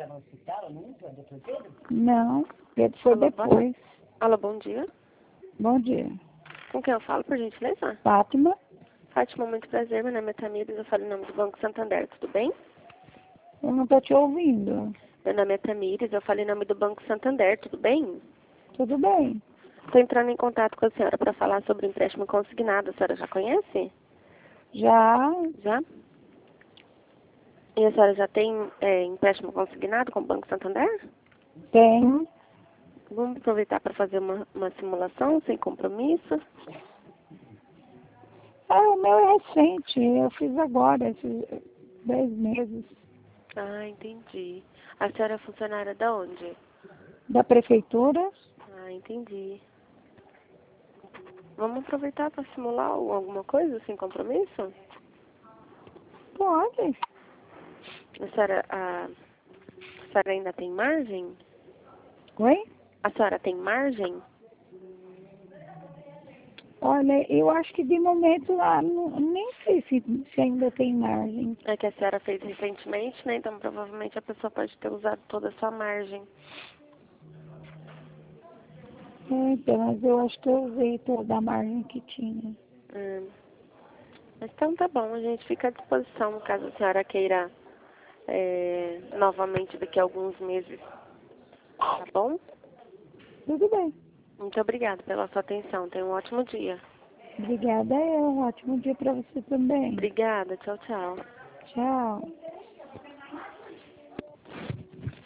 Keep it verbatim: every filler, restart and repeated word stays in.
no hospital nunca, doutor Pedro? Não, Pedro foi Alô, depois. Alô, bom dia. Bom dia. Com quem eu falo, por gentileza? Fátima? Fátima, muito prazer. Meu nome é Tamires, eu falo em nome do Banco Santander, tudo bem? Eu não tô te ouvindo. Meu nome é Tamires, eu falo em nome do Banco Santander, tudo bem? Tudo bem. Estou entrando em contato com a senhora para falar sobre o empréstimo consignado. A senhora já conhece? Já? Já? E a senhora já tem é, empréstimo consignado com o Banco Santander? Tenho. Vamos aproveitar para fazer uma, uma simulação sem compromisso. Ah, o meu é recente. Eu fiz agora, esses dez meses. Ah, entendi. A senhora é funcionária da onde? Da prefeitura? Ah, entendi. Vamos aproveitar para simular alguma coisa sem compromisso? Pode. A senhora, a, a senhora ainda tem margem? Oi? A senhora tem margem? Olha, eu acho que de momento lá, não- nem sei se, se ainda tem margem. É que a senhora fez recentemente, né? Então provavelmente a pessoa pode ter usado toda a sua margem. É, então, mas eu acho que eu usei toda a margem que tinha. Hum. Então tá bom, a gente fica à disposição caso a senhora queira é, novamente daqui a alguns meses. Tá bom? Tudo bem. Muito obrigada pela sua atenção. Tenha um ótimo dia. Obrigada, é um ótimo dia para você também. Obrigada. Tchau, tchau. Tchau.